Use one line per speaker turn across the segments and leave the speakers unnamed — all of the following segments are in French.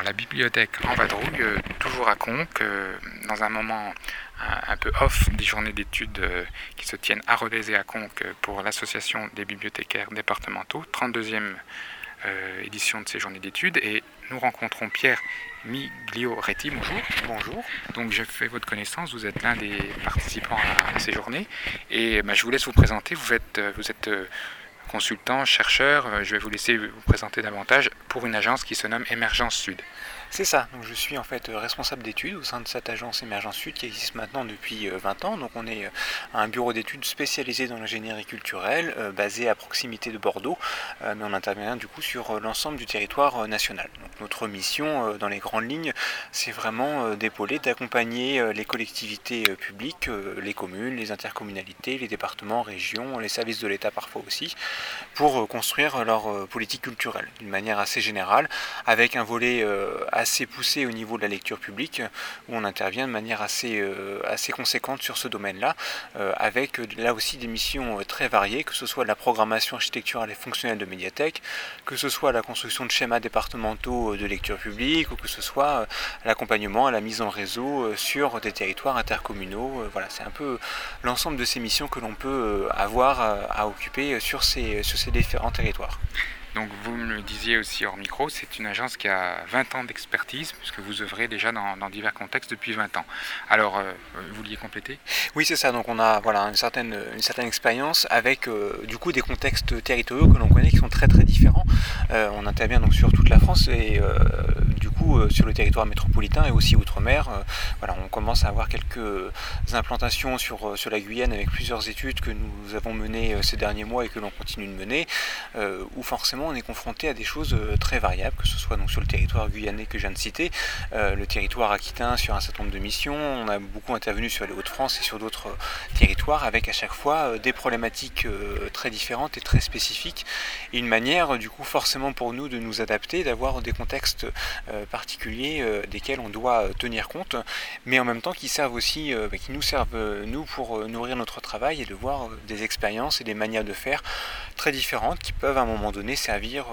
Alors la bibliothèque en vadrouille, toujours à Conques, dans un moment un peu off des journées d'études qui se tiennent à Rodez et à Conques pour l'association des bibliothécaires départementaux, 32e édition de ces journées d'études, et nous rencontrons Pierre Miglioretti. Bonjour.
Bonjour.
Donc je fais votre connaissance, vous êtes l'un des participants à ces journées, et je vous laisse vous présenter. Vous êtes consultant, chercheur, je vais vous laisser vous présenter davantage pour une agence qui se nomme Émergence Sud.
C'est ça, donc je suis en fait responsable d'études au sein de cette agence Émergence Sud qui existe maintenant depuis 20 ans. Donc on est un bureau d'études spécialisé dans l'ingénierie culturelle, basé à proximité de Bordeaux, mais on intervient du coup sur l'ensemble du territoire national. Donc notre mission dans les grandes lignes, c'est vraiment d'épauler, d'accompagner les collectivités publiques, les communes, les intercommunalités, les départements, régions, les services de l'État parfois aussi, pour construire leur politique culturelle d'une manière assez générale, avec un volet assez poussé au niveau de la lecture publique, où on intervient de manière assez conséquente sur ce domaine-là, avec là aussi des missions très variées, que ce soit de la programmation architecturale et fonctionnelle de médiathèques, que ce soit la construction de schémas départementaux de lecture publique, ou que ce soit l'accompagnement à la mise en réseau sur des territoires intercommunaux. Voilà, c'est un peu l'ensemble de ces missions que l'on peut avoir à occuper sur ces différents territoires.
Donc vous me le disiez aussi hors micro, c'est une agence qui a 20 ans d'expertise, puisque vous œuvrez déjà dans divers contextes depuis 20 ans. Alors, vous vouliez compléter ?
Oui, c'est ça, donc on a une certaine expérience avec du coup des contextes territoriaux que l'on connaît qui sont très très différents. On intervient donc sur toute la France et du coup sur le territoire métropolitain et aussi outre-mer. On commence à avoir quelques implantations sur la Guyane avec plusieurs études que nous avons menées ces derniers mois et que l'on continue de mener, où forcément on est confronté à des choses très variables, que ce soit donc sur le territoire guyanais que je viens de citer, le territoire aquitain sur un certain nombre de missions. On a beaucoup intervenu sur les Hauts-de-France et sur d'autres territoires avec à chaque fois des problématiques très différentes et très spécifiques, et une manière du coup forcément pour nous de nous adapter, d'avoir des contextes particuliers desquels on doit tenir compte, mais en même temps qui servent aussi, qui nous servent nous pour nourrir notre travail et de voir des expériences et des manières de faire très différentes qui peuvent à un moment donné servir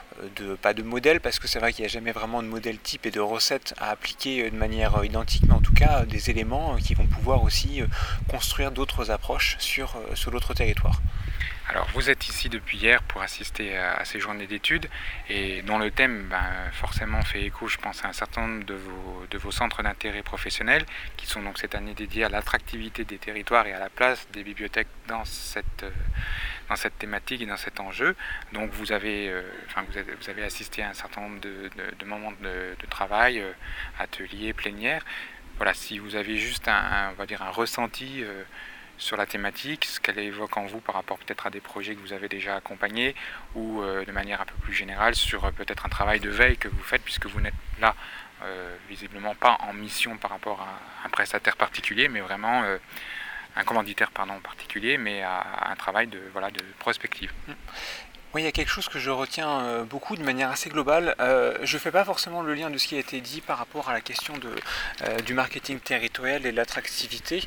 pas de modèle, parce que c'est vrai qu'il n'y a jamais vraiment de modèle type et de recette à appliquer de manière identique, mais en tout cas des éléments qui vont pouvoir aussi construire d'autres approches sur d'autres territoires.
Alors vous êtes ici depuis hier pour assister à ces journées d'études, et dont le thème forcément fait écho, je pense, à un certain nombre de vos centres d'intérêt professionnels, qui sont donc cette année dédiés à l'attractivité des territoires et à la place des bibliothèques dans cette thématique et dans cet enjeu. Donc vous avez assisté à un certain nombre de moments de travail, ateliers, plénières. Voilà, si vous avez juste un ressenti sur la thématique, ce qu'elle évoque en vous par rapport peut-être à des projets que vous avez déjà accompagnés, ou de manière un peu plus générale sur peut-être un travail de veille que vous faites, puisque vous n'êtes là visiblement pas en mission par rapport à un prestataire particulier, mais vraiment un commanditaire particulier, mais à un travail de prospective.
Oui, il y a quelque chose que je retiens beaucoup de manière assez globale. Je ne fais pas forcément le lien de ce qui a été dit par rapport à la question du marketing territorial et de l'attractivité.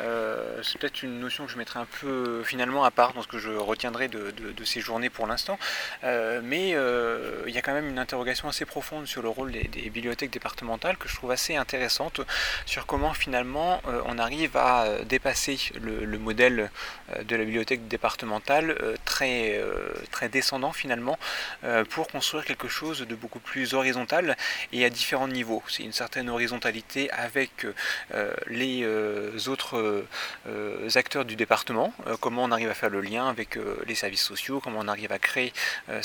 C'est peut-être une notion que je mettrai un peu finalement à part dans ce que je retiendrai de ces journées pour l'instant. Mais il y a quand même une interrogation assez profonde sur le rôle des bibliothèques départementales que je trouve assez intéressante, sur comment finalement on arrive à dépasser le modèle de la bibliothèque départementale très descendant finalement, pour construire quelque chose de beaucoup plus horizontal et à différents niveaux. C'est une certaine horizontalité avec les autres acteurs du département, comment on arrive à faire le lien avec les services sociaux, comment on arrive à créer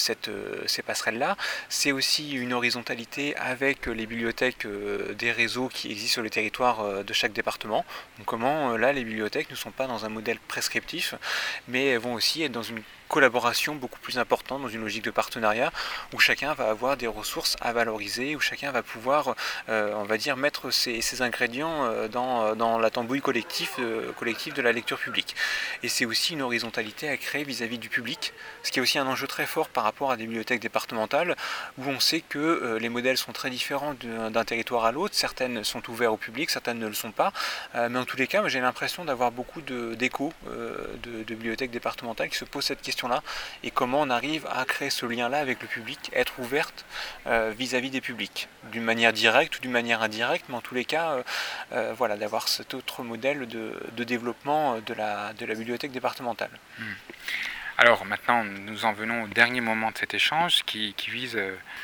ces passerelles-là. C'est aussi une horizontalité avec les bibliothèques des réseaux qui existent sur le territoire de chaque département. Donc comment là les bibliothèques ne sont pas dans un modèle prescriptif, mais vont aussi être dans une collaboration beaucoup plus importante, dans une logique de partenariat où chacun va avoir des ressources à valoriser, où chacun va pouvoir mettre ses ingrédients dans la tambouille collective de la lecture publique. Et c'est aussi une horizontalité à créer vis-à-vis du public, ce qui est aussi un enjeu très fort par rapport à des bibliothèques départementales où on sait que les modèles sont très différents d'un territoire à l'autre. Certaines sont ouvertes au public, certaines ne le sont pas, mais en tous les cas j'ai l'impression d'avoir beaucoup d'échos de bibliothèques départementales qui se posent cette question questions-là et comment on arrive à créer ce lien-là avec le public, être ouverte vis-à-vis des publics, d'une manière directe ou d'une manière indirecte, mais en tous les cas, voilà, d'avoir cet autre modèle de développement de la bibliothèque départementale.
Alors maintenant, nous en venons au dernier moment de cet échange qui vise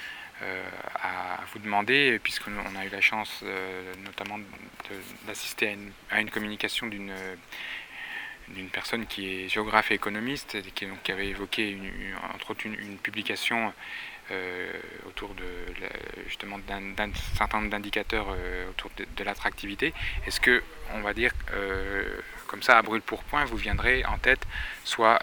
à vous demander, puisqu'on a eu la chance notamment d'assister à une communication d'une personne qui est géographe et économiste, et qui avait évoqué entre autres une publication autour justement d'un certain nombre d'indicateurs autour de l'attractivité. Est-ce que, on va dire, comme ça, à brûle-pourpoint, vous viendrez en tête soit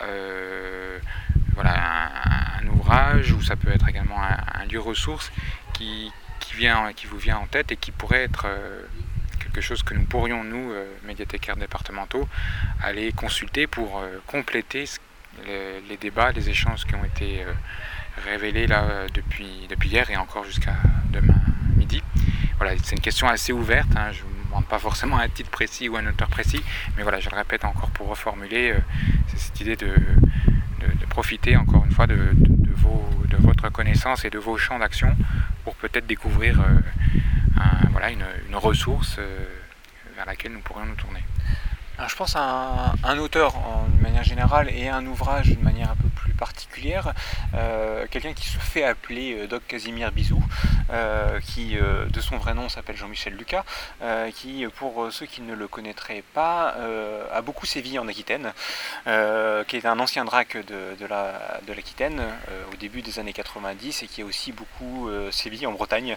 voilà, un ouvrage, ou ça peut être également un lieu ressource qui vous vient en tête et qui pourrait être quelque chose que nous pourrions, nous, médiathécaires départementaux, aller consulter pour compléter les débats, les échanges qui ont été révélés là, depuis hier et encore jusqu'à demain midi. Voilà, c'est une question assez ouverte, hein, je ne vous demande pas forcément un titre précis ou un auteur précis, mais voilà, je le répète encore pour reformuler, c'est cette idée de profiter encore une fois de votre connaissance et de vos champs d'action pour peut-être découvrir voilà, une ressource vers laquelle nous pourrions nous tourner.
Alors, je pense à un auteur d'une manière générale et un ouvrage d'une manière un peu plus particulière, quelqu'un qui se fait appeler Doc Casimir Bizou, qui de son vrai nom s'appelle Jean-Michel Lucas, qui, pour ceux qui ne le connaîtraient pas, a beaucoup sévi en Aquitaine, qui est un ancien drac de l'Aquitaine au début des années 90 et qui a aussi beaucoup sévi en Bretagne,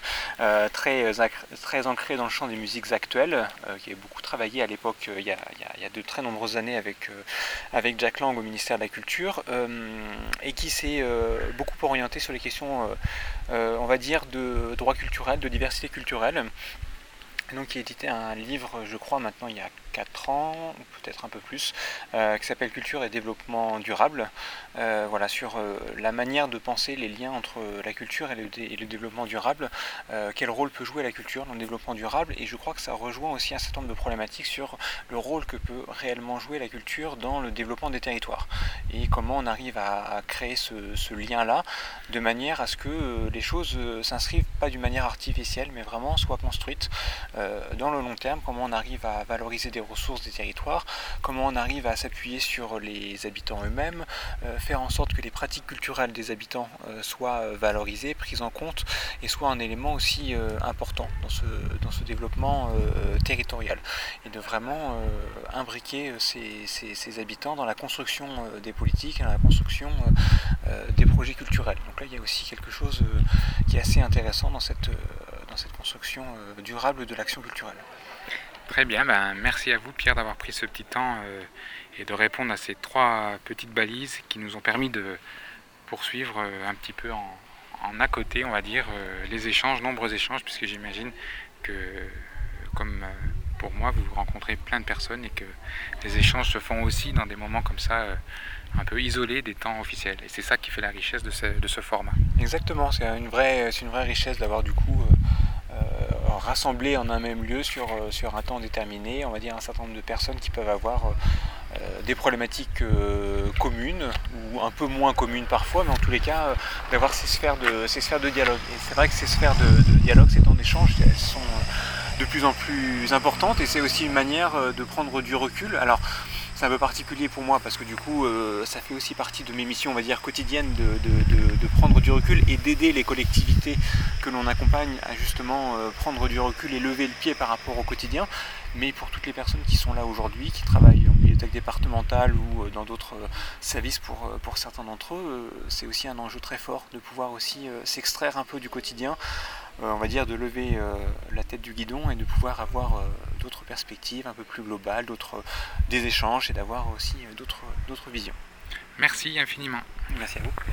très ancré dans le champ des musiques actuelles, qui a beaucoup travaillé à l'époque, il y a de très nombreuses années avec Jack Lang au ministère de la Culture, et qui s'est beaucoup orienté sur les questions, on va dire, de droit culturel, de diversité culturelle. Donc il a édité un livre, je crois maintenant il y a 4 ans, ou peut-être un peu plus, qui s'appelle Culture et développement durable, voilà, sur la manière de penser les liens entre la culture et le développement durable, quel rôle peut jouer la culture dans le développement durable, et je crois que ça rejoint aussi un certain nombre de problématiques sur le rôle que peut réellement jouer la culture dans le développement des territoires, et comment on arrive à créer ce lien-là, de manière à ce que les choses s'inscrivent pas d'une manière artificielle, mais vraiment soient construites dans le long terme, comment on arrive à valoriser des ressources des territoires, comment on arrive à s'appuyer sur les habitants eux-mêmes, faire en sorte que les pratiques culturelles des habitants soient valorisées, prises en compte et soient un élément aussi important dans ce développement territorial, et de vraiment imbriquer ces habitants dans la construction des politiques et dans la construction des projets culturels. Donc là il y a aussi quelque chose qui est assez intéressant dans cette construction durable de l'action culturelle.
Très bien, merci à vous Pierre d'avoir pris ce petit temps et de répondre à ces 3 petites balises qui nous ont permis de poursuivre un petit peu en à côté, on va dire, les échanges, nombreux échanges, puisque j'imagine que, comme pour moi, vous rencontrez plein de personnes et que les échanges se font aussi dans des moments comme ça, un peu isolés des temps officiels. Et c'est ça qui fait la richesse de ce format.
Exactement, c'est une vraie richesse d'avoir du coup rassemblé en un même lieu sur un temps déterminé, on va dire un certain nombre de personnes qui peuvent avoir des problématiques communes ou un peu moins communes parfois, mais en tous les cas d'avoir ces sphères de dialogue. Et c'est vrai que ces sphères de dialogue, ces temps d'échange, elles sont de plus en plus importantes, et c'est aussi une manière de prendre du recul. Alors c'est un peu particulier pour moi parce que du coup ça fait aussi partie de mes missions, on va dire, quotidiennes, de prendre du recul et d'aider les collectivités que l'on accompagne à justement prendre du recul et lever le pied par rapport au quotidien. Mais pour toutes les personnes qui sont là aujourd'hui, qui travaillent en bibliothèque départementale ou dans d'autres services pour certains d'entre eux, c'est aussi un enjeu très fort de pouvoir aussi s'extraire un peu du quotidien, on va dire de lever la tête du guidon et de pouvoir avoir d'autres perspectives un peu plus globales, des échanges, et d'avoir aussi d'autres visions.
Merci infiniment.
Merci à vous.